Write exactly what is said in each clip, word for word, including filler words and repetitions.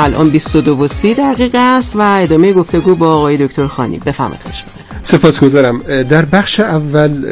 الان بیست و دو و سی دقیقه است و ادامه گفتگو با آقای دکتر خانی. بفرمایید. سپاسگزارم. در بخش اول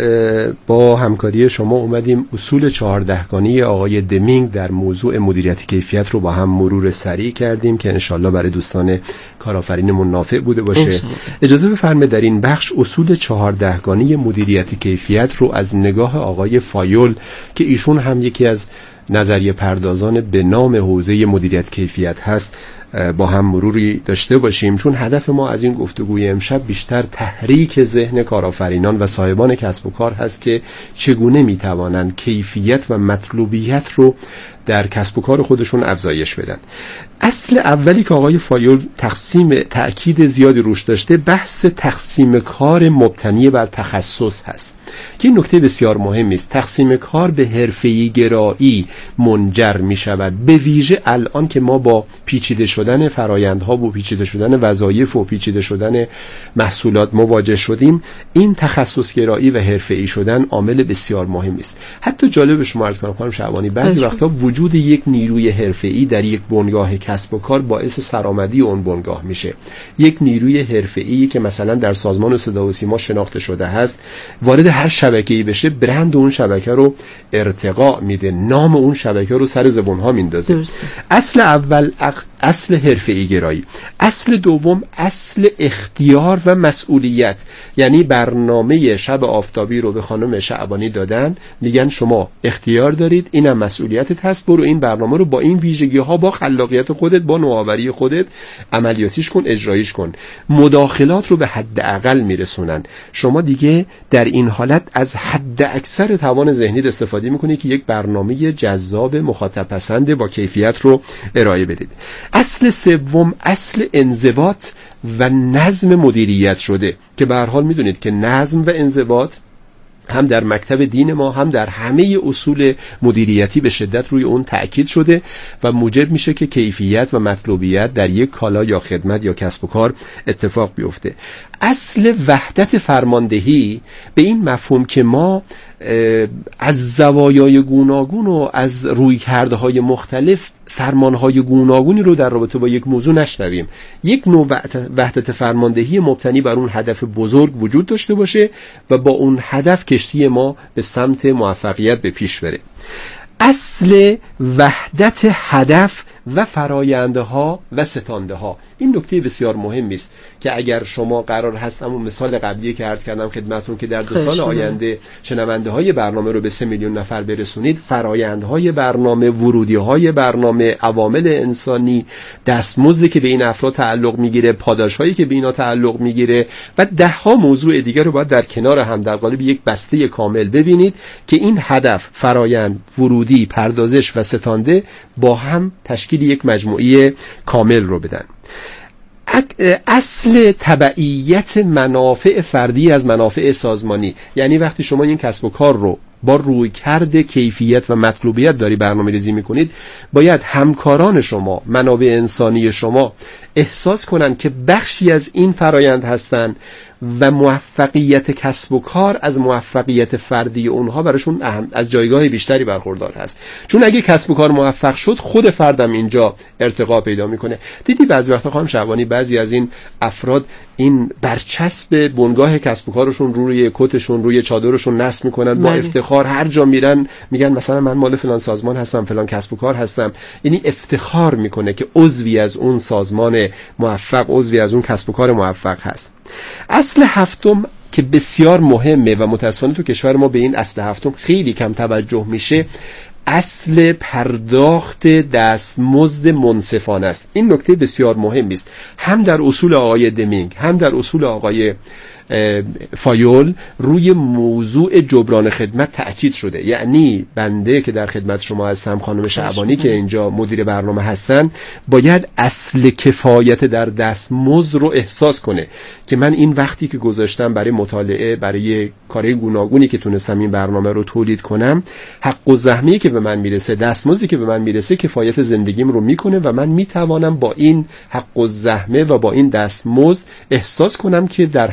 با همکاری شما اومدیم اصول چهاردهگانه آقای دمینگ در موضوع مدیریت کیفیت رو با هم مرور سریع کردیم که انشالله برای دوستان کارآفرینمون نافع بوده باشه. اجازه بفرمایید در این بخش اصول چهاردهگانه مدیریت کیفیت رو از نگاه آقای فایول که ایشون هم یکی از نظریه پردازان به نام حوزه مدیریت کیفیت هست با هم مروری داشته باشیم، چون هدف ما از این گفتگوی امشب بیشتر تحریک ذهن کارآفرینان و صاحبان کسب و کار هست که چگونه میتوانند کیفیت و مطلوبیت رو در کسب و کار خودشون افزایش بدن. اصل اولی که آقای فایول تقسیم تأکید زیادی روش داشته بحث تقسیم کار مبتنی بر تخصص هست که این نکته بسیار مهمی است. تقسیم کار به حرفه‌ای گرایی منجر می شود، به ویژه الان که ما با پیچیده شدن فرایندها و پیچیده شدن وظایف و پیچیده شدن محصولات مواجه شدیم. این تخصص گرایی و حرفه‌ای شدن عامل بسیار مهمی است. حتی جالب شما عرض کنم خانم شعبانی، بعضی وقتا وجود یک نیروی حرفه‌ای در یک بنگاه کسب و کار باعث سرآمدی اون بنگاه میشه. یک نیروی حرفه‌ای که مثلا در سازمان صدا و سیما شناخته شده هست وارد هر شبکه‌ای بشه، برند اون شبکه رو ارتقا میده، نام اون شبکه رو سر زبونها میندازه. اصل اول اصل حرفه‌ای گرایی. اصل دوم اصل اختیار و مسئولیت. یعنی برنامه شب آفتابی رو به خانم شعبانی دادن، میگن شما اختیار دارید، اینم مسئولیتت هست، برو این برنامه رو با این ویژگی‌ها با خلاقیت خودت با نوآوری خودت عملیاتیش کن، اجرایش کن. مداخلات رو به حد اقل میرسونن. شما دیگه در این حالت از حد اکثر توان ذهنی استفاده میکنید که یک برنامه جذاب مخاطب پسند با کیفیت رو ارائه بدید. اصل سوم اصل انضباط و نظم مدیریت شده که به هر حال میدونید که نظم و انضباط هم در مکتب دین ما هم در همه اصول مدیریتی به شدت روی اون تأکید شده و موجب میشه که کیفیت و مطلوبیت در یک کالا یا خدمت یا کسب و کار اتفاق بیفته. اصل وحدت فرماندهی به این مفهوم که ما از زوایای گوناگون و از رویکردهای مختلف فرمانهای گوناگونی رو در رابطه با یک موضوع نشنویم. یک نوع وحدت فرماندهی مبتنی بر اون هدف بزرگ وجود داشته باشه و با اون هدف کشتی ما به سمت موفقیت به پیش بره. اصل وحدت هدف و فرایندها و ستاندها. این نکته بسیار مهمی است که اگر شما قرار هست همون مثال قبلی که عرض کردم خدمتتون که در دو سال آینده شنونده های برنامه رو به سه میلیون نفر برسونید، فرایندهای برنامه، ورودی های برنامه، عوامل انسانی، دستمزدی که به این افراد تعلق میگیره، پاداش هایی که به اینا تعلق میگیره و ده ها موضوع دیگر رو باید در کنار هم در قالب یک بسته کامل ببینید که این هدف، فرایند، ورودی، پردازش و ستانده با هم تشکیل یک مجموعه کامل رو بدن. اصل تبعیت منافع فردی از منافع سازمانی. یعنی وقتی شما این کسب و کار رو با رویکرد کیفیت و مطلوبیت داری برنامه‌ریزی می‌کنید، باید همکاران شما، منابع انسانی شما احساس کنن که بخشی از این فرایند هستن و موفقیت کسب و کار از موفقیت فردی اونها براشون اهم از جایگاه بیشتری برخوردار هست. چون اگه کسب و کار موفق شد، خود فردم اینجا ارتقا پیدا میکنه. دیدی بعضی وقتا خانم شعبانی بعضی از این افراد این برچسب بنگاه کسب و کارشون روی کتشون، روی چادرشون نصب میکنن، با افتخار هر جا میرن میگن مثلا من مال فلان سازمان هستم، فلان کسب و کار هستم. یعنی افتخار میکنه که عضوی از اون سازمان موفق، عضوی از اون کسب و کار موفق هست. اصل هفتم که بسیار مهمه و متاسفانه تو کشور ما به این اصل هفتم خیلی کم توجه میشه، اصل پرداخت دستمزد منصفانه است. این نکته بسیار مهمی است، هم در اصول آقای دمینگ هم در اصول آقای فایول روی موضوع جبران خدمت تأکید شده. یعنی بنده که در خدمت شما هستم، خانم شعبانی که اینجا مدیر برنامه هستن، باید اصل کفایت در دستمزد رو احساس کنه که من این وقتی که گذاشتم برای مطالعه، برای کارهای گوناگونی که تونستم این برنامه رو تولید کنم، حق و زحمه‌ای که به من میرسه، دستمزدی که به من میرسه کفایت زندگیم رو میکنه و من میتوانم با این حق و زحمه و با این دستمزد احساس کنم که در حق من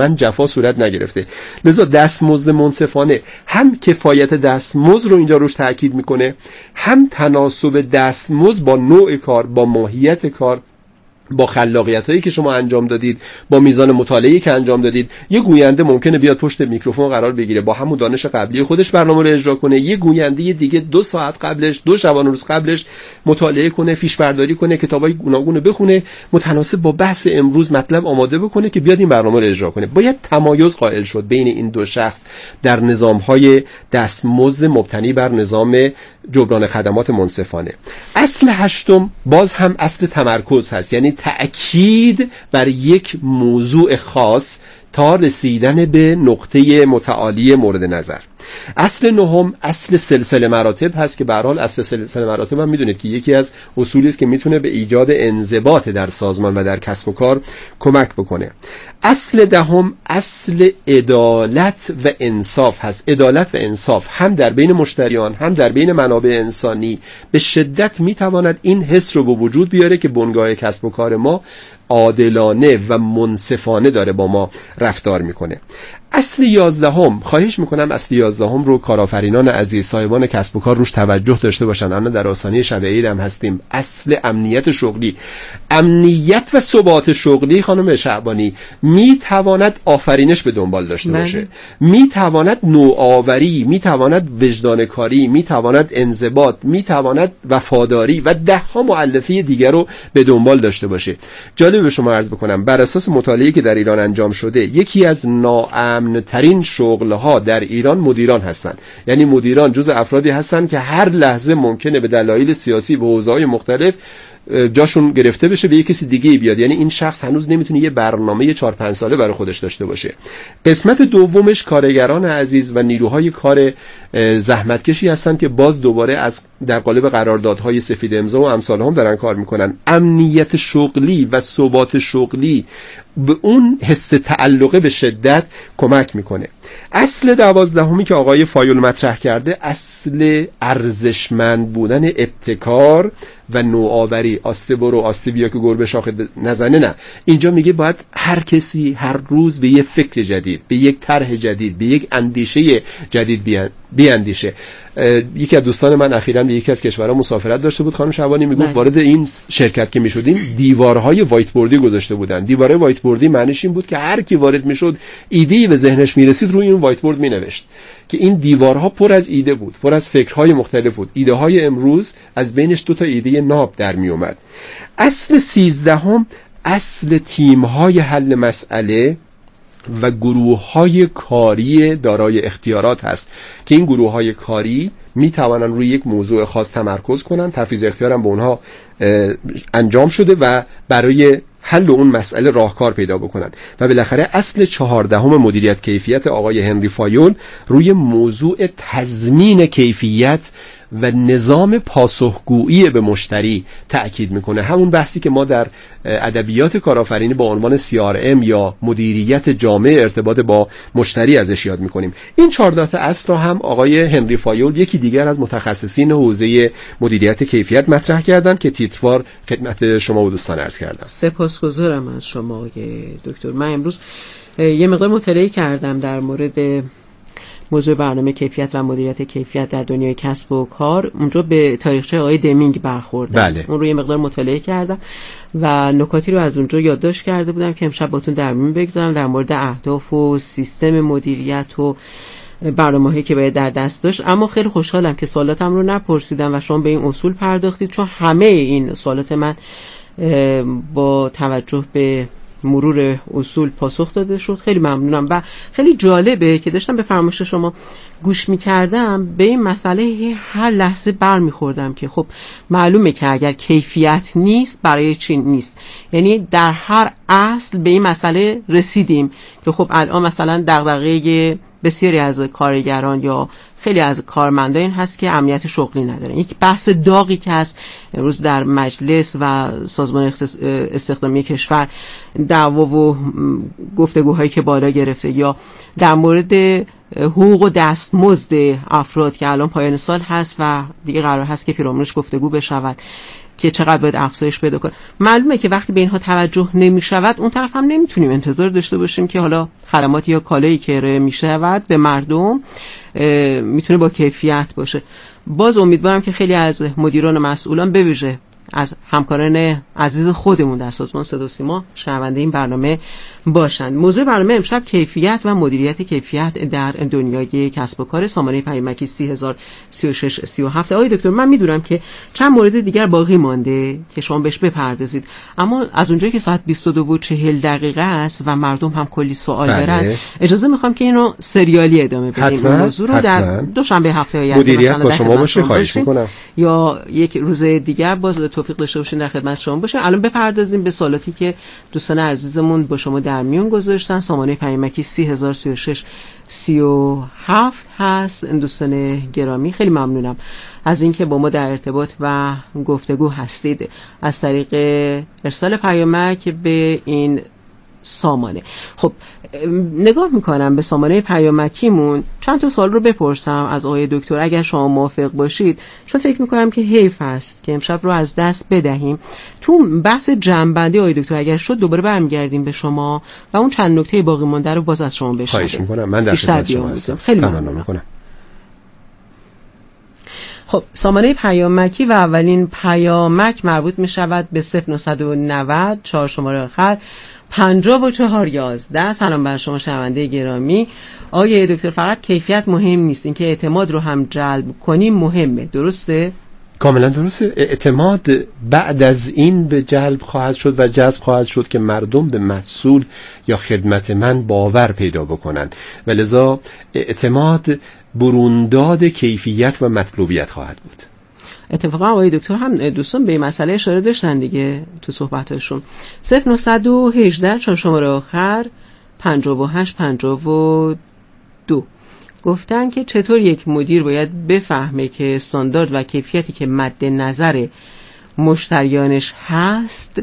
اصلا جفا صورت نگرفته. لذا دستمزد منصفانه هم کفایت دستمزد رو اینجا روش تاکید میکنه، هم تناسب دستمزد با نوع کار، با ماهیت کار، با خلاقیت هایی که شما انجام دادید، با میزان مطالعه‌ای که انجام دادید. یه گوینده ممکنه بیاد پشت میکروفون قرار بگیره، با همون دانش قبلی خودش برنامه رو اجرا کنه. یه گوینده دیگه دو ساعت قبلش، دو شبانه روز قبلش مطالعه کنه، فیش برداری کنه، کتابای گوناگون رو بخونه، متناسب با بحث امروز مطلب آماده بکنه که بیاد این برنامه رو اجرا کنه. باید تمایز قائل شد بین این دو شخص در نظام‌های دستمزد مبتنی بر نظام جبران خدمات منصفانه. اصل هشتم باز هم اصل تمرکز هست، یعنی تأکید بر یک موضوع خاص تا رسیدن به نقطه متعالی مورد نظر. اصل نهم اصل سلسله مراتب هست که به هر حال اصل سلسله مراتب هم میدونید که یکی از اصولی است که میتونه به ایجاد انضباط در سازمان و در کسب و کار کمک بکنه. اصل دهم اصل عدالت و انصاف هست. عدالت و انصاف هم در بین مشتریان هم در بین منابع انسانی به شدت میتواند این حس رو به وجود بیاره که بنگاه کسب و کار ما عادلانه و منصفانه داره با ما رفتار میکنه. اصل یازدهم، خواهش میکنم اصل یازدهم رو کارآفرینان عزیز، صاحبان کسب و کار روش توجه داشته باشن. الان در آستانه شب عید هم هستیم. اصل امنیت شغلی، امنیت و ثبات شغلی خانم شعبانی میتواند آفرینش به دنبال داشته من. باشه، میتواند نوآوری، میتواند وجدان کاری، میتواند انضباط، میتواند وفاداری و ده ها مؤلفه دیگر رو به دنبال داشته باشه. جالب به شما عرض بکنم بر اساس مطالعه‌ای که در ایران انجام شده، یکی از ناامن ترین شغل‌ها در ایران مدیران هستند. یعنی مدیران جز افرادی هستند که هر لحظه ممکنه به دلایل سیاسی به حوزه‌های مختلف جاشون گرفته بشه، به یک کسی دیگه بیاد. یعنی این شخص هنوز نمیتونه یه برنامه چهار پنج ساله برای خودش داشته باشه. قسمت دومش کارگران عزیز و نیروهای کار زحمتکشی هستن که باز دوباره از در قالب قراردادهای سفید امضا و امثال هم دارن کار میکنن. امنیت شغلی و ثبات شغلی به اون حس تعلقه به شدت کمک میکنه. اصل دوازدهمی که آقای فایول مطرح کرده، اصل ارزشمند بودن ابتکار و نوآوری. آسته برو آسته بیا که گربه شاخه نزنه. نه، اینجا میگه باید هر کسی هر روز به یک فکر جدید، به یک طرح جدید، به یک اندیشه جدید بیاندیشه. یکی از دوستان من اخیراً به یکی از کشورها مسافرت داشته بود، خانم شعبانی میگفت وارد این شرکت که میشدیم دیوارهای وایت بوردی گذاشته بودن. دیوارهای وایت بوردی معنیش این بود که هر کی وارد میشد ایده‌ای به ذهنش میرسید روی اون وایت بورد مینوشت، که این دیوارها پر از ایده بود، پر از فکرهای مختلف بود. ایده های امروز از بینش دو تا ایده ناب در می اومد. اصل سیزدهم اصل تیم‌های حل مسئله و گروه‌های کاری دارای اختیارات هست که این گروه‌های کاری می توانن روی یک موضوع خاص تمرکز کنن، تفویض اختیار هم به اونها انجام شده و برای حل اون مسئله راهکار پیدا بکنن. و بالاخره اصل چهاردهم مدیریت کیفیت آقای هنری فایول روی موضوع تضمین کیفیت و نظام پاسخگویی به مشتری تأکید میکنه. همون بحثی که ما در ادبیات کارآفرینی با عنوان سی آر ام یا مدیریت جامع ارتباط با مشتری ازش یاد میکنیم. این چهارده تا اصل را هم آقای هنری فایول یکی دیگر از متخصصین حوزه مدیریت کیفیت مطرح کردن که تیتروار خدمت شما و دوستان عرض کردم. سپاسگزارم از شما دکتر. من امروز یه مقدار مطالعه کردم در مورد موضوع برنامه کیفیت و مدیریت کیفیت در دنیای کسب و کار. اونجا به تاریخچه آقای دمینگ برخوردم. بله. اون رو یه مقدار مطالعه کردم و نکاتی رو از اونجا یادداشت کرده بودم که امشب باتون در میون بگذارم در مورد اهداف و سیستم مدیریت و برنامه‌هایی که باید در دست داشت. اما خیلی خوشحالم که سوالاتم رو نپرسیدم و شما به این اصول پرداختید، چون همه این سوالات من با توجه به مرور اصول پاسخ داده شد. خیلی ممنونم و خیلی جالبه که داشتم به فرمایش شما گوش می‌کردم، به این مسئله هر لحظه برمیخوردم که خب معلومه که اگر کیفیت نیست برای چی نیست. یعنی در هر اصل به این مسئله رسیدیم که خب الان مثلا دغدغه بسیاری از کارگران یا خیلی از کارمندان این هست که امنیت شغلی ندارن. یک بحث داغی که هست امروز در مجلس و سازمان استخدامی کشور، دعوا و گفتگوهایی که بالا گرفته، یا در مورد حقوق و دستمزد افراد که الان پایان سال هست و دیگه قرار هست که پیرامونش گفتگو بشود. که چقدر باید افزایش پیدا کنه. معلومه که وقتی به اینها توجه نمی‌شود، اون طرف هم نمیتونیم انتظار داشته باشیم که حالا خدمات یا کالایی که ارائه می‌شود به مردم میتونه با کیفیت باشه. باز امیدوارم که خیلی از مدیران و مسئولان، به ویژه از همکاران عزیز خودمون در سازمان صدا و سیما، شنونده این برنامه باشند. موضوع برنامه امشب کیفیت و مدیریت کیفیت در دنیای کسب و کار. سامانه پیامکی سی هزار سی و شش سی و هفت. آقای دکتر، من میدونم که چند مورد دیگر باقی مانده که شما بهش بپردازید، اما از اونجایی که ساعت بیست و دو و چهل دقیقه است و مردم هم کلی سوال دارن، اجازه میخوام که اینو سریالی ادامه بدیم. حتما، این موضوع رو حتما. در دوشنبه هفته آینده مدیریت با شما باشه، خواهش میکنم، یا یک روز دیگر باز توفیق داشته باشین در خدمت شما باشیم. الان بپردازیم به سوالاتی که دوستان عزیزمون با شما در میون گذاشتن. سامانه پیامکی سی هزار سی و شش سی و هفت هست. دوستان گرامی، خیلی ممنونم از اینکه با ما در ارتباط و گفتگو هستید از طریق ارسال پیامک به این سامانه. خب نگاه میکنم به سامانه پیامکیمون، چند تا سوال رو بپرسم از آقای دکتر اگر شما موافق باشید، چون فکر میکنم که حیف است که امشب رو از دست بدهیم. تو بحث جمع‌بندی آقای دکتر اگر شد دوباره برمیگردیم به شما و اون چند نکته باقی مونده رو باز از شما بشنویم. خواهش میکنم، من در خدمت شما هستم. خیلی ممنون میکنم. خب سامانه پیامکی و اولین پیامک مربوط می شود به صفر نهصد و نود چهار شماره آخر پنجاه و چهار یازده. سلام بر شما شنونده گرامی. آقای دکتر، فقط کیفیت مهم نیست، این که اعتماد رو هم جلب کنیم مهمه، درسته؟ کاملا درسته. اعتماد بعد از این به جلب خواهد شد و جذب خواهد شد که مردم به محصول یا خدمت من باور پیدا بکنن و لذا اعتماد برونداد کیفیت و مطلوبیت خواهد بود. اتفاقا آقای دکتر هم دوستان به این مسئله اشاره داشتن دیگه تو صحبتاشون. صفر نهصد و هجده چون شماره آخر پنجاه و هشت پنجاه و دو گفتن که چطور یک مدیر باید بفهمه که استاندارد و کیفیتی که مد نظر مشتریانش هست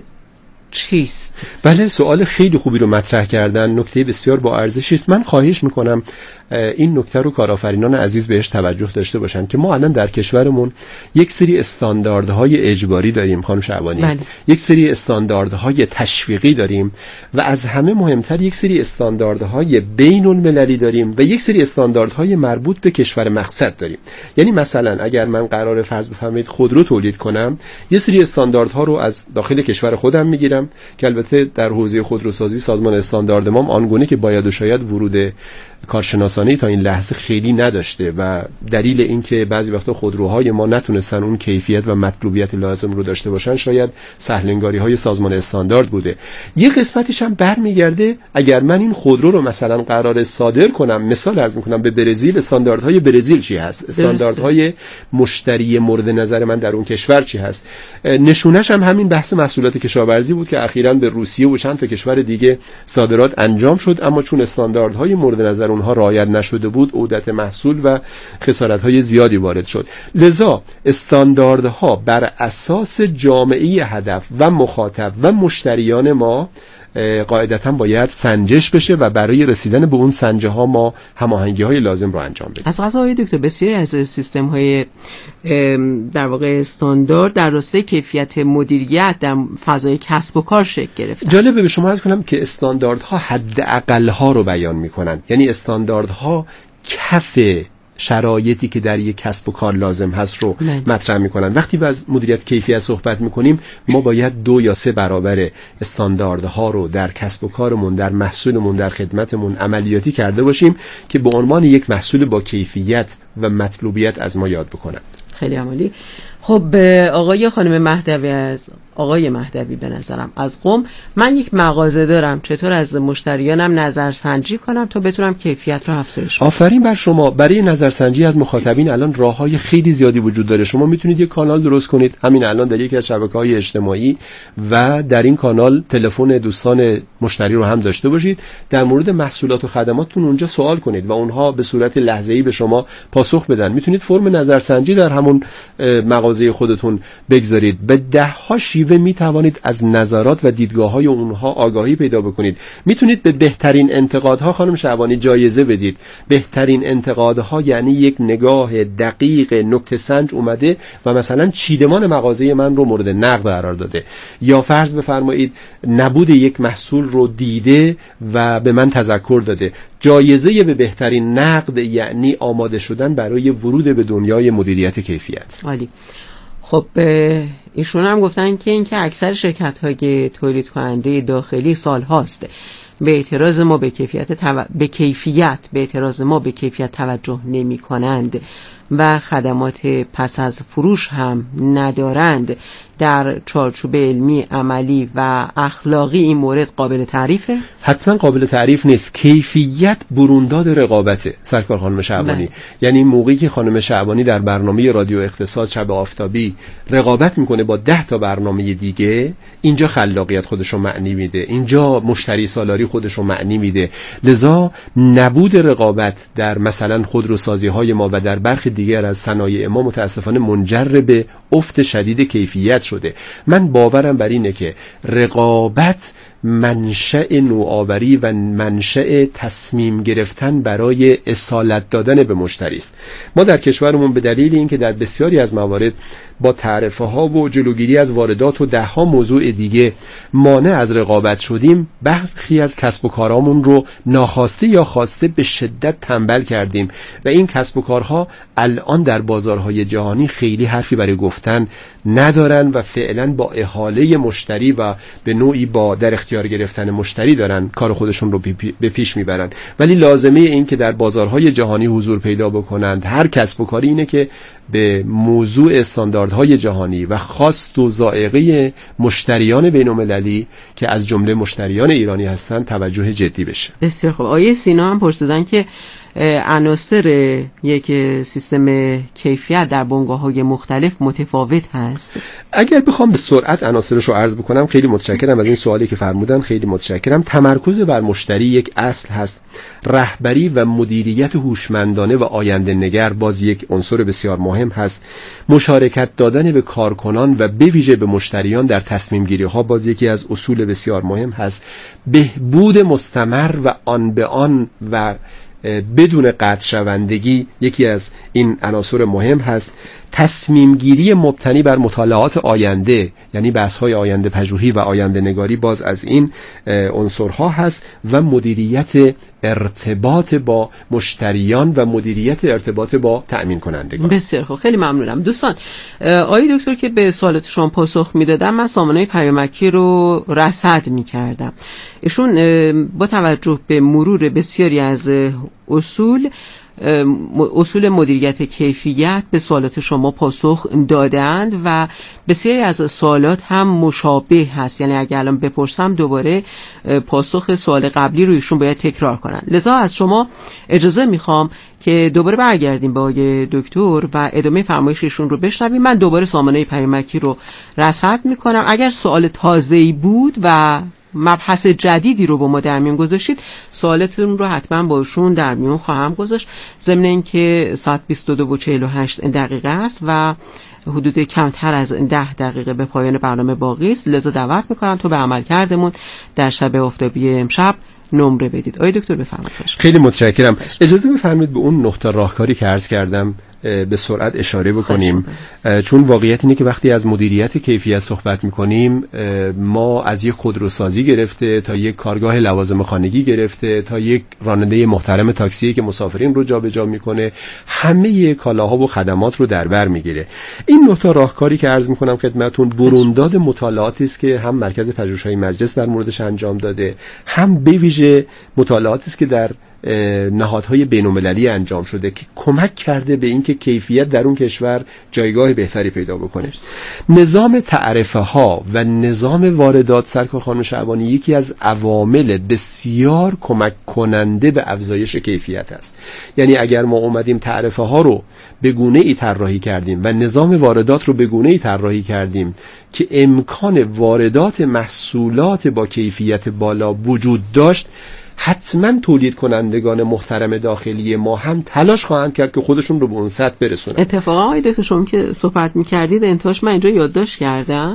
چیست؟ بله، سوال خیلی خوبی رو مطرح کردن، نکته بسیار با ارزشی است. من خواهش میکنم این نکته رو کارآفرینان عزیز بهش توجه داشته باشن که ما الان در کشورمون یک سری استانداردهای اجباری داریم خانم شعبانی، بله. یک سری استانداردهای تشویقی داریم و از همه مهمتر یک سری استانداردهای بین المللی داریم و یک سری استانداردهای مربوط به کشور مقصد داریم. یعنی مثلا اگر من قرار فرض بفرمایید خودرو تولید کنم، یه سری استانداردها رو از داخل کشور خودم میگیرم که البته در حوزه خودروسازی سازمان استاندارد ما آنگونه که باید و شاید ورود کارشناسانه تا این لحظه خیلی نداشته و دلیل این که بعضی وقتا خودروهای ما نتونستن اون کیفیت و مطلوبیت لازم رو داشته باشن شاید سهلنگاری‌های سازمان استاندارد بوده. یه قسمتش هم برمیگرده اگر من این خودرو رو مثلا قرار صادر کنم، مثال عرض می‌کنم به برزیل، استانداردهای برزیل چی هست؟ استانداردهای مشتری مورد نظر من در اون کشور چی هست؟ نشونش هم همین بحث محصولات کشاورزی بود که اخیراً به روسیه و چند تا کشور دیگه صادرات انجام شد، اما چون استانداردهای مورد نظر اونها رعایت نشده بود عودت محصول و خسارت‌های زیادی وارد شد. لذا استانداردها بر اساس جامعه هدف و مخاطب و مشتریان ما قاعدتاً باید سنجش بشه و برای رسیدن به اون سنجه ها ما هماهنگی های لازم رو انجام بدیم. از قضای دکتر بسیاری از سیستم های در واقع استاندارد در راستای کیفیت مدیریت در فضای کسب و کار شکل گرفته. جالبه به شما عرض کنم که استانداردها حداقل ها رو بیان میکنن، یعنی استانداردها کف شرایطی که در یک کسب و کار لازم هست رو من. مطرح میکنن. وقتی از مدیریت کیفیت صحبت میکنیم ما باید دو یا سه برابر استانداردها رو در کسب و کارمون، در محصولمون، در خدمتمون عملیاتی کرده باشیم که به عنوان یک محصول با کیفیت و مطلوبیت از ما یاد بکنن. خیلی عمالی. خب آقای خانم مهدوی از آقای مهدوی به نظرم از قم، من یک مغازه دارم، چطور از مشتریانم نظرسنجی کنم تا بتونم کیفیت رو افزایش بدم؟ آفرین بر شما. برای نظرسنجی از مخاطبین الان راههای خیلی زیادی وجود داره. شما میتونید یک کانال درست کنید همین الان در یکی از شبکه‌های اجتماعی و در این کانال تلفن دوستان مشتری رو هم داشته باشید، در مورد محصولات و خدماتتون اونجا سوال کنید و اونها به صورت لحظه‌ای به شما پاسخ بدن. میتونید فرم نظرسنجی در همون مغازه خودتون بگذارید. به ده ها شیوه می توانید از نظرات و دیدگاه‌های اونها آگاهی پیدا بکنید. میتونید به بهترین انتقادها خانم شعبانی جایزه بدید. بهترین انتقادها یعنی یک نگاه دقیق نکته سنج اومده و مثلا چیدمان مغازه من رو مورد نقد قرار داده، یا فرض بفرمایید نبود یک محصول رو دیده و به من تذکر داده. جایزه به بهترین نقد یعنی آماده شدن برای ورود به دنیای مدیریت کیفیت. عالی. خب ایشون هم گفتن که اینکه اکثر شرکت‌های تولید کننده داخلی سال هاست به اعتراض ما به کیفیت تو... به کیفیت به اعتراض ما به کیفیت توجه نمی کنند و خدمات پس از فروش هم ندارند. در چارچوب علمی، عملی و اخلاقی این مورد قابل تعریفه؟ حتما قابل تعریف نیست. کیفیت برونداد رقابته سرکار خانم شعبانی. یعنی موقعی که خانم شعبانی در برنامه رادیو اقتصاد شب آفتابی رقابت میکنه با ده تا برنامه دیگه، اینجا خلاقیت خودشو معنی میده، اینجا مشتری سالاری خودشو معنی میده. لذا نبود رقابت در مثلا خودروسازی های ما و در برخی دیگر از صنایع ما متاسفانه منجر به افت شدید کیفیت شده. من باورم بر اینه که رقابت منشأ نوآوری و منشأ تصمیم گرفتن برای اصالت دادن به مشتری است. ما در کشورمون به دلیل اینکه در بسیاری از موارد با تعرفه ها و جلوگیری از واردات و ده ها موضوع دیگه مانع از رقابت شدیم، برخی از کسب و کارامون رو ناخواسته یا خواسته به شدت تنبل کردیم و این کسب و کارها الان در بازارهای جهانی خیلی حرفی برای گفتن ندارن و فعلا با احاله مشتری و به نوعی با در اختیار گرفتن مشتری دارن کار خودشون رو به پیش میبرن. ولی لازمه این که در بازارهای جهانی حضور پیدا بکنند هر کسب و کاری اینه که به موضوع استانداردهای جهانی و خواست و ذائقه مشتریان بین‌المللی که از جمله مشتریان ایرانی هستند توجه جدی بشه. بسیار خوب. آیه سینا هم پرسیدن که عناصر یک سیستم کیفیت در بنگاه‌های مختلف متفاوت هست. اگر بخوام به سرعت عناصرش رو عرض بکنم، خیلی متشکرم از این سوالی که فرمودن، خیلی متشکرم. تمرکز بر مشتری یک اصل هست. رهبری و مدیریت هوشمندانه و آینده نگر باز یک عنصر بسیار مهم هست. مشارکت دادن به کارکنان و به ویژه به مشتریان در تصمیم گیری ها باز یکی از اصول بسیار مهم هست. بهبود مستمر و آن به آن و بدون قطع شوندگی یکی از این عناصر مهم هست. تصمیم گیری مبتنی بر مطالعات آینده، یعنی بحث های آینده پژوهی و آینده نگاری باز از این عنصرها هست و مدیریت ارتباط با مشتریان و مدیریت ارتباط با تأمین کنندگان. بسیار خوب، خیلی ممنونم. دوستان، آقای دکتر که به سوالات شما پاسخ میدادم، من سامانه پیامکی رو رصد میکردم. ایشون با توجه به مرور بسیاری از اصول اصول مدیریت کیفیت به سوالات شما پاسخ دادند و بسیاری از سوالات هم مشابه هست، یعنی اگر الان بپرسم دوباره پاسخ سوال قبلی رو ایشون باید تکرار کنن. لذا از شما اجازه میخوام که دوباره برگردیم به آقای دکتر و ادامه فرمایششون رو بشنویم. من دوباره سامانه پیامکی رو رصد میکنم. اگر سوال تازه‌ای بود و مبحث جدیدی رو با ما در میون گذاشتید، سوالتون رو حتما باشون در میون خواهم گذاشت. ضمن اینکه ساعت بیست و دو و چهل و هشت دقیقه است و حدود کمتر از ده دقیقه به پایان برنامه باقی است، لذا دعوت میکنم تو به عملکردمون در شب آفتابی امشب نمره بدید. آقای دکتر بفرمایید. خیلی متشکرم. اجازه بفرمایید به اون نقطه راهکاری که عرض کردم به سرعت اشاره بکنیم، چون واقعیت اینه که وقتی از مدیریت کیفیت صحبت میکنیم، ما از یک خودروسازی گرفته تا یک کارگاه لوازم خانگی گرفته تا یک راننده محترم تاکسی که مسافرین رو جابجا میکنه، همه کالاها و خدمات رو در بر میگیره. این نقطه راهکاری که عرض میکنم خدمتتون برونداد مطالعاتی است که هم مرکز پژوهش‌های مجلس در موردش انجام داده، هم به ویژه مطالعاتی است که در نهادهای بین‌المللی انجام شده که کمک کرده به اینکه کیفیت در اون کشور جایگاه بهتری پیدا بکنه. نظام تعرفه ها و نظام واردات سرکار خانم شعبانی یکی از عوامل بسیار کمک کننده به افزایش کیفیت است. یعنی اگر ما اومدیم تعرفه ها رو به گونه ای طراحی کردیم و نظام واردات رو به گونه ای طراحی کردیم که امکان واردات محصولات با کیفیت بالا وجود داشت، حتما تولید کنندگان محترم داخلی ما هم تلاش خواهند کرد که خودشون رو به اون سطح برسونن. اتفاقا آقای دکتر شما که صحبت می‌کردید انتهاش من اینجا یادداشت کردم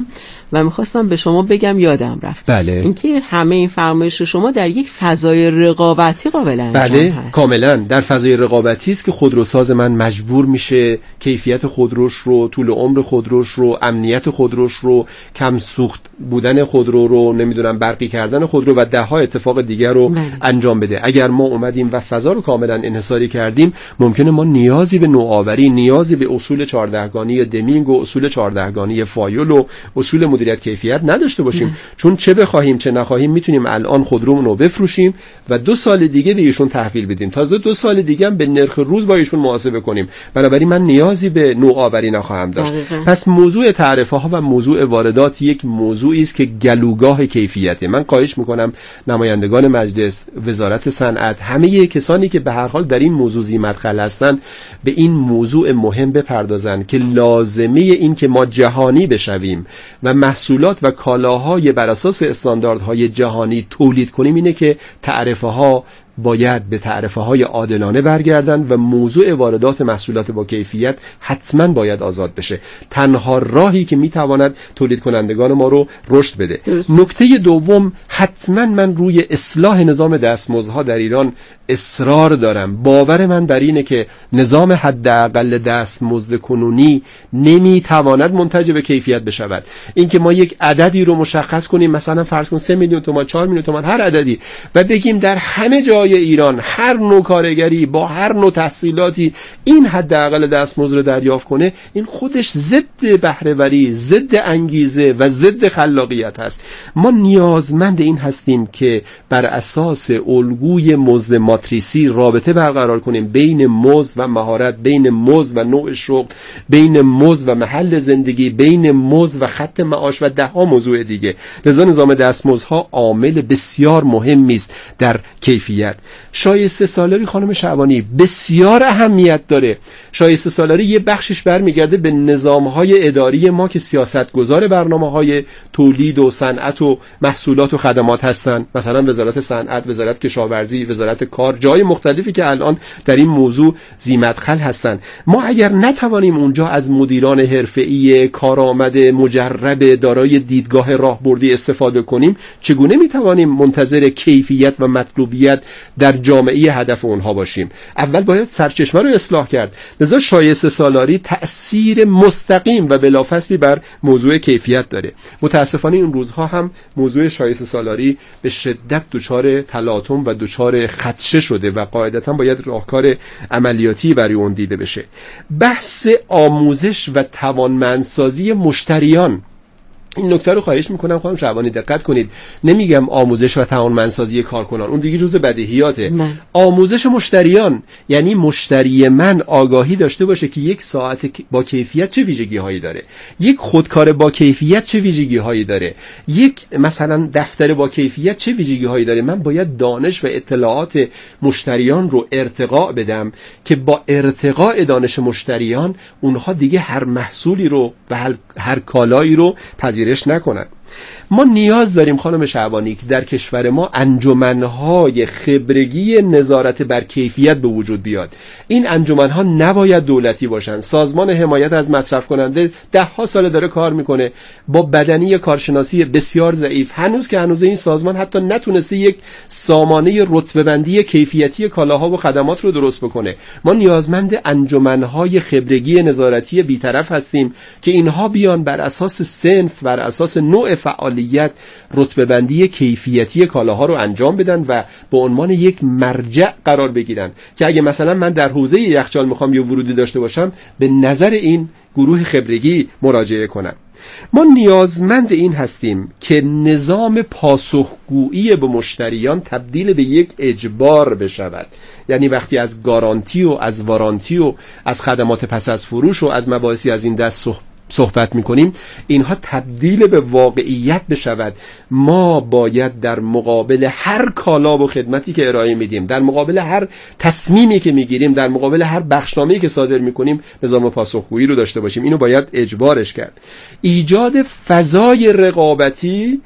و میخواستم به شما بگم یادم رفت. بله. اینکه همه این فرمایش شما در یک فضای رقابتی قابل انجام بله هست. کاملا در فضای رقابتی است که خودروساز من مجبور میشه کیفیت خودروش رو، طول عمر خودروش رو، امنیت خودروش رو، کم سوخت بودن خودرو رو، نمیدونم برقی کردن خودرو و ده ها اتفاق دیگر رو بله. انجام بده. اگر ما اومدیم و فضا رو کاملا انحصاری کردیم، ممکنه ما نیازی به نوآوری، نیازی به اصول چهاردهگانی دمینگ و اصول چهاردهگانی فایول و اصول مدیریت کیفیت نداشته باشیم نه. چون چه بخواهیم چه نخواهیم میتونیم الان خودرومون رو بفروشیم و دو سال دیگه به ایشون تحویل بدیم، تازه دو سال دیگه هم به نرخ روز با ایشون محاسبه کنیم. بنابراین من نیازی به نوآوری نخواهم داشت. دقیقا. پس موضوع تعرفه ها و موضوع واردات یک موضوعی است که گلوگاه کیفیته. من خواهش میکنم نمایندگان مجلس، وزارت صنعت، همه کسانی که به هر حال در این موضوع ذی مدخل هستن به این موضوع مهم بپردازن که لازمه این که ما جهانی بشویم و محصولات و کالاهای بر اساس استانداردهای جهانی تولید کنیم اینه که تعرفه ها باید به تعرفه های عادلانه برگردن و موضوع واردات محصولات با کیفیت حتما باید آزاد بشه. تنها راهی که میتواند تولید کنندگان ما رو رشد بده. نکته دوم، حتما من روی اصلاح نظام دستمزدها در ایران اصرار دارم. باور من بر اینه که نظام حداقل دستمزد کنونی نمیتواند منتج به کیفیت بشود. اینکه ما یک عددی رو مشخص کنیم، مثلا فرض کن سه میلیون تومان، چهار میلیون تومان، هر عددی، و بگیم در همه جای ایران هر نوع کارگری با هر نوع تحصیلاتی این حداقل دستمزد رو دریافت کنه، این خودش ضد بهره‌وری، ضد انگیزه و ضد خلاقیت هست. ما نیازمند این هستیم که بر اساس الگوی مزد ماتریسی رابطه برقرار کنیم بین مزد و مهارت، بین مزد و نوع شغل، بین مزد و محل زندگی، بین مزد و خط معاش و ده ها موضوع دیگه. لذا نظام دستمزدها عامل بسیار مهمی است در کیفیت. شایسته سالاری خانم شعبانی بسیار اهمیت داره. شایسته سالاری یه بخشش برمیگرده به نظام‌های اداری ما که سیاستگزار برنامه‌های تولید و صنعت و محصولات و خدمات هستن، مثلا وزارت صنعت، وزارت کشاورزی، وزارت کار، جای مختلفی که الان در این موضوع ذی مدخل هستن. ما اگر نتوانیم اونجا از مدیران حرفه‌ای کارآمد مجرب دارای دیدگاه راهبردی استفاده کنیم، چگونه میتوانیم منتظر کیفیت و مطلوبیت در جامعه هدف اونها باشیم؟ اول باید سرچشمه رو اصلاح کرد. لذا شایسته سالاری تأثیر مستقیم و بلافاصله بر موضوع کیفیت داره. متاسفانه این روزها هم موضوع شایسته سالاری به شدت دچار تلاطم و دچار خدشه شده و قاعدتا باید راهکار عملیاتی برای اون دیده بشه. بحث آموزش و توانمندسازی مشتریان، این نکته رو خواهش میکنم خانم شعبانی دقت کنید. نمیگم آموزش و توانمندسازی کارکنان، اون دیگه جزء بدیهیاته. من. آموزش مشتریان یعنی مشتری من آگاهی داشته باشه که یک ساعت با کیفیت چه ویژگی هایی داره، یک خودکار با کیفیت چه ویژگی هایی داره، یک مثلا دفتر با کیفیت چه ویژگی هایی داره. من باید دانش و اطلاعات مشتریان رو ارتقاء بدم که با ارتقاء دانش مشتریان اونها دیگه هر محصولی رو و هر, هر کالایی رو پذیرش نکنن. ما نیاز داریم خانم شعبانی که در کشور ما انجمنهای خبرگی نظارت بر کیفیت به وجود بیاد. این انجمنها نباید دولتی باشن. سازمان حمایت از مصرف کننده ده ها سال داره کار میکنه با بدنی کارشناسی بسیار ضعیف، هنوز که هنوز این سازمان حتی نتونسته یک سامانه رتبه بندی کیفیتی کالاها و خدمات رو درست بکنه. ما نیازمند انجمنهای خبرگی نظارتی بی‌طرف هستیم که اینها بیان بر اساس صنف، بر اساس نوع فعالیت رتبه بندی کیفیتی کالاها رو انجام بدن و به عنوان یک مرجع قرار بگیرن که اگه مثلا من در حوزه یخچال میخوام یه ورودی داشته باشم به نظر این گروه خبرگی مراجعه کنم. ما نیازمند این هستیم که نظام پاسخگویی به مشتریان تبدیل به یک اجبار بشود. یعنی وقتی از گارانتی و از وارانتی و از خدمات پس از فروش و از مباحثی از این دست صحبت صحبت میکنیم، اینها تبدیل به واقعیت بشود. ما باید در مقابل هر کالا و خدمتی که ارائه میدیم، در مقابل هر تصمیمی که میگیریم، در مقابل هر بخشنامه‌ای که صادر میکنیم نظام پاسخگویی رو داشته باشیم. اینو باید اجبارش کرد. ایجاد فضای رقابتی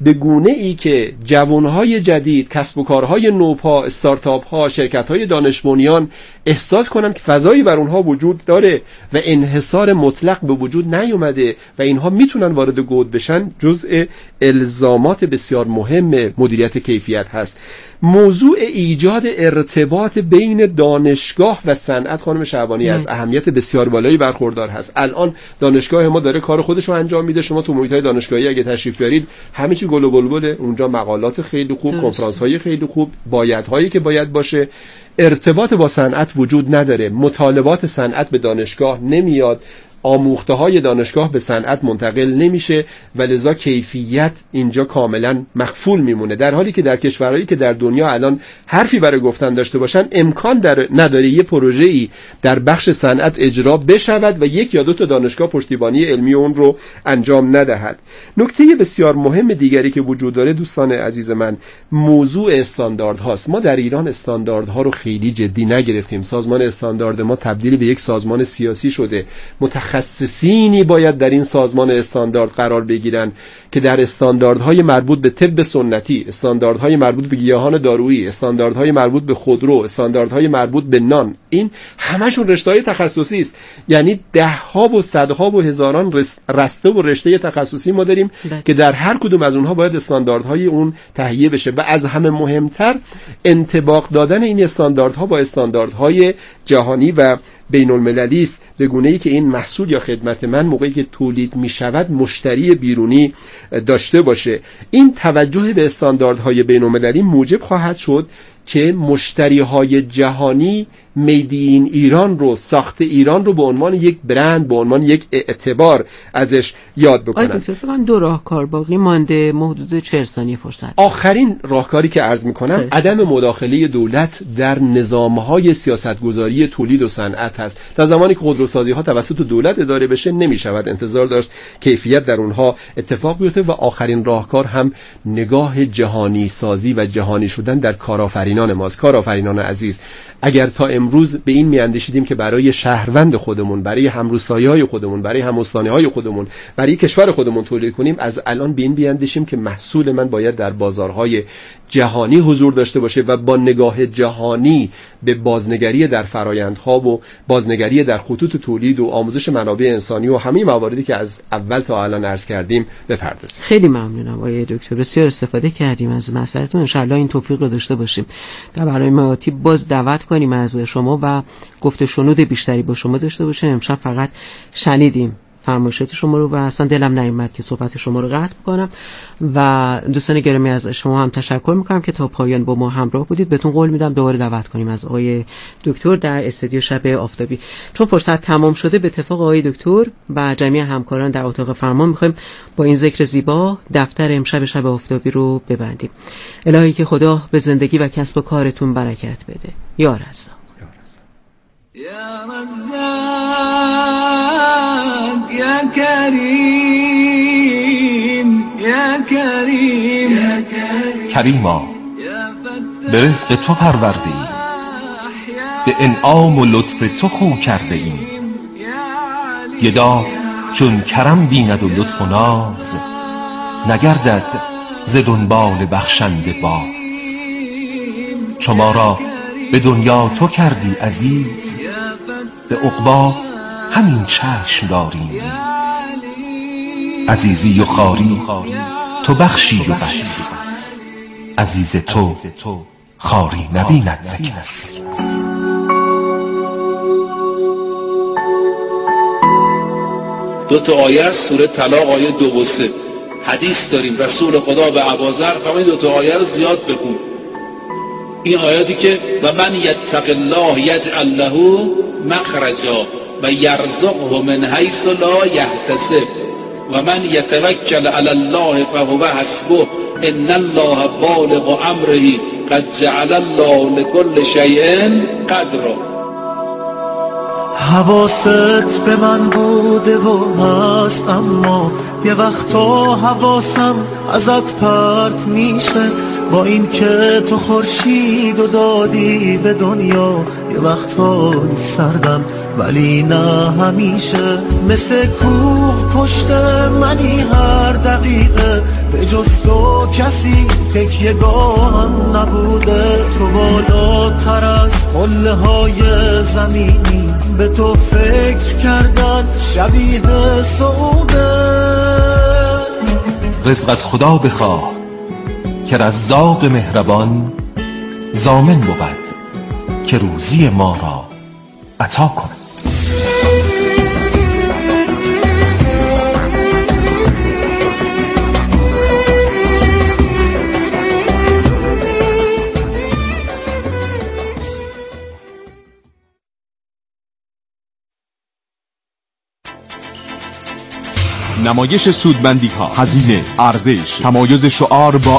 به گونه ای که جوانهای جدید، کسب و کارهای نوپا، استارتاپ ها، شرکت های دانش بنیان احساس کنن که فضایی بر اونها وجود داره و انحصار مطلق به وجود نیومده و اینها میتونن وارد گود بشن، جزء الزامات بسیار مهم مدیریت کیفیت هست. موضوع ایجاد ارتباط بین دانشگاه و صنعت خانم شعبانی از اهمیت بسیار بالایی برخوردار هست. الان دانشگاه ما داره کار خودش رو انجام میده. شما تو محیط‌های دانشگاهی اگه تشریف بیارید همه چی گل و بلبله، اونجا مقالات خیلی خوب، کنفرانس‌های خیلی خوب، بایدهایی که باید باشه. ارتباط با صنعت وجود نداره. مطالبات صنعت به دانشگاه نمیاد، آموخته های دانشگاه به صنعت منتقل نمیشه و لذا کیفیت اینجا کاملا مخفول میمونه، در حالی که در کشورهایی که در دنیا الان حرفی برای گفتن داشته باشن امکان در نداره یه پروژه‌ای در بخش صنعت اجرا بشود و یک یا دو تا دانشگاه پشتیبانی علمی اون رو انجام ندهد. نکته بسیار مهم دیگری که وجود داره دوستان عزیز من، موضوع استاندارد هاست. ما در ایران استانداردها رو خیلی جدی نگرفتیم. سازمان استاندارد ما تبدیل به یک سازمان سیاسی شده. متخصصینی باید در این سازمان استاندارد قرار بگیرن که در استانداردهای مربوط به طب سنتی، استانداردهای مربوط به گیاهان دارویی، استانداردهای مربوط به خودرو، استانداردهای مربوط به نان، این همشون رشته‌های تخصصی است. یعنی ده ها و صدها و هزاران رشته و رشته تخصصی ما داریم ده. که در هر کدوم از اونها باید استانداردهای اون تهیه بشه و از همه مهمتر انطباق دادن این استانداردها با استانداردهای جهانی و بین المللی است، به گونه‌ای که این محصول یا خدمت من موقعی که تولید می شود مشتری بیرونی داشته باشه. این توجه به استانداردهای بین المللی موجب خواهد شد که مشتری‌های جهانی میدین ایران رو، ساخت ایران رو به عنوان یک برند، به عنوان یک اعتبار ازش یاد بکنن. آقای دکتر فقط دو راهکار باقی مانده، حدود چهل ثانیه فرصت. آخرین راهکاری که عرض می‌کنم خیلی. عدم مداخله دولت در نظام‌های سیاستگذاری تولید و صنعت هست. تا زمانی که خودروسازی‌ها توسط دولت اداره بشه نمی‌شود انتظار داشت کیفیت در اونها اتفاق بیفته. و آخرین راهکار هم نگاه جهانی سازی و جهانی شدن در کارآفرینان ماست. کارآفرینان عزیز، اگر تا امروز به این میاندیشیدیم که برای شهروند خودمون، برای همروستایی‌های خودمون، برای هم‌استانی‌های خودمون، برای کشور خودمون تولید کنیم، از الان به این بیاندیشیم که محصول من باید در بازارهای جهانی حضور داشته باشه و با نگاه جهانی به بازنگری در فرآیندها و بازنگری در خطوط تولید و آموزش منابع انسانی و همه مواردی که از اول تا الان عرض کردیم بپردازیم. خیلی ممنونم آقای دکتر، بسیار استفاده کردیم از مسئلهتون. ان شاءالله این توفیق رو داشته باشیم در برنامه ماتی باز دعوت کنیم از شما و گفت و شنود بیشتری با شما داشته باشیم. امشب فقط شنیدیم فرمایشات شما رو و اصلا دلم نیومد که صحبت شما رو قطع کنم و دوستان گرامی از شما هم تشکر میکنم که تا پایان با ما همراه بودید. بهتون قول میدم دوباره دعوت کنیم از آقای دکتر در استودیو شب آفتابی. چون فرصت تمام شده به اتفاق آقای دکتر و جمعی همکاران در اتاق فرمان میخوایم با این ذکر زیبا دفتر امشب شب آفتابی رو ببندیم. الهی که خدا به زندگی و کسب و کارتون برکت بده. یا رزاق يا رزاق يا كريم يا كريم کریما، به رزق تو پرورده ایم، به انعام و لطف تو خو کرده ایم. گدا چون کرم بیند و لطف و ناز، نگردد ز دنبال بخشنده باز. شما را به دنیا تو کردی عزیز، به عقبا همین چشم داریم نیز. عزیزی و خاری تو بخشی و بس، عزیز تو خاری نبیند ز کس. دو تا آیه از سوره طلاق، آیه دو و سه. حدیث داریم رسول خدا به ابوذر فرمود دو تا آیه رو زیاد بخون. این آیاتی که و من یتق الله یجعل له مخرجا و یرزقه من حیث لا یحتسب و من یتوکل علی الله فهو حسبه ان الله بالغ امره قد جعل الله لكل شیء قدرا. حواست به من بوده و هست، اما یه وقتا حواسم ازت پرت میشه. با این که تو خورشید و دادی به دنیا، یه وقتایی سردم ولی نه همیشه، مثل کوه پشت منی هر دقیقه، به جز تو کسی تکیه گاهم نبوده. تو بالاتر از قله های زمینی، به تو فکر کردن شبیه صعوده. رزق از خدا بخواه که رزاق مهربان، ضامن بود که روزی ما را عطا کند. نمایش سودمندی ها، هزینه، ارزش، تمایز شعار با